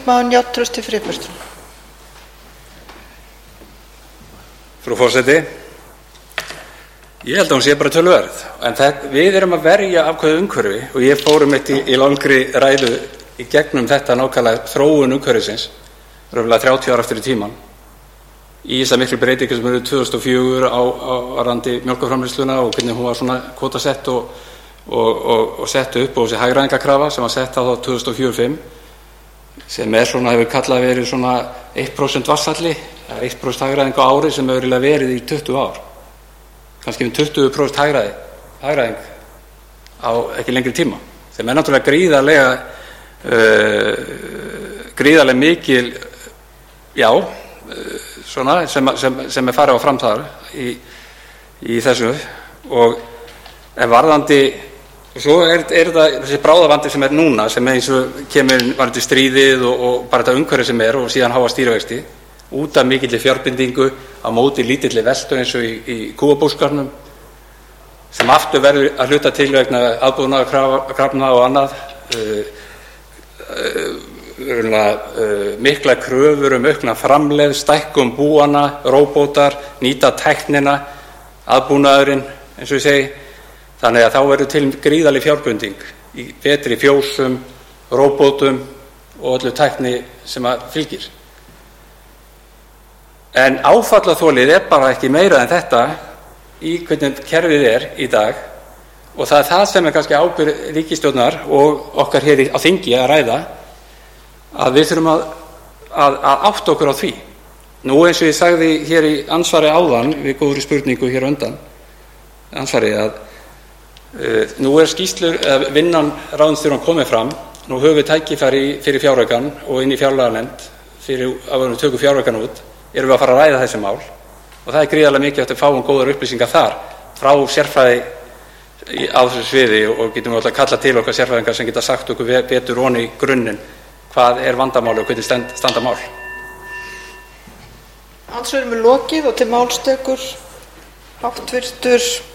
Njáll Trausti Friðbertsson. Frú forseti, ég held að hún sé bara töluverð, en við erum að verja ákveðið umhverfi og ég fór í langri ræðu í gegnum þetta nákvæmlega þróun umhverfisins, röflega 30 ára eftir í tíman, í þessar miklu breytingar sem eru 2004 á varðandi mjólkurframleiðsluna og hvernig hún var svona kvótasett og sett upp og þessi hagræðingarkrafa sem var sett á þá 2004-05 sem svona hefur kallað verið svona 1% vatnshalli, 1% hagræðing á ári sem hefur verið í 20 ár. Kannski 20% hagræðing á ekki lengri tíma. Sem náttúrulega gríðarlega mikil, svona sem farið á framþar í þessu og varðandi. Svo það þessi bráðavandi sem núna, sem eins og kemur varðandi stríðið og bara þetta umhverfi sem og síðan háa stýrivexti, út af mikilli fjárbindingu á móti lítilli veltu eins og í kúabúskapnum, sem aftur verður að hluta til vegna aðbúnaðarkrafna og annað, mikla kröfur aukna framlegð, stækkun búanna, róbótar, nýta tæknina, aðbúnaðurinn, eins og ég segi. Þannig að þá verður til gríðarleg fjárbinding í betri fjósum, róbótum og öllu tækni sem fylgir. En áfallaþolið bara ekki meira en þetta í hvernig kerfið í dag og það það sem kannski ábyrgð ríkisstjórnar og okkar hér á þingi að ræða, að við þurfum að átta okkur á því. Nú eins og ég sagði hér í ansvari áðan við góðri spurningu hér undan, ansvari að nú skýrslur vinnan ráðuneytisstjórann komið fram, nú höfum við tækifæri fyrir fjáraukann og inn í fjárlaganefnd fyrir að við tökum fjáraukann út, erum við að fara að ræða þessi mál og það gríðarlega mikilvægt að fáum góðar upplýsingar þar frá sérfræði á þessu sviði og getum við alltaf kallað til okkar sérfræðingar sem geta sagt okkur betur ofan í grunninn hvað vandamáli og hvernig standa mál. Andsvörum lokið og til máls tekur hv.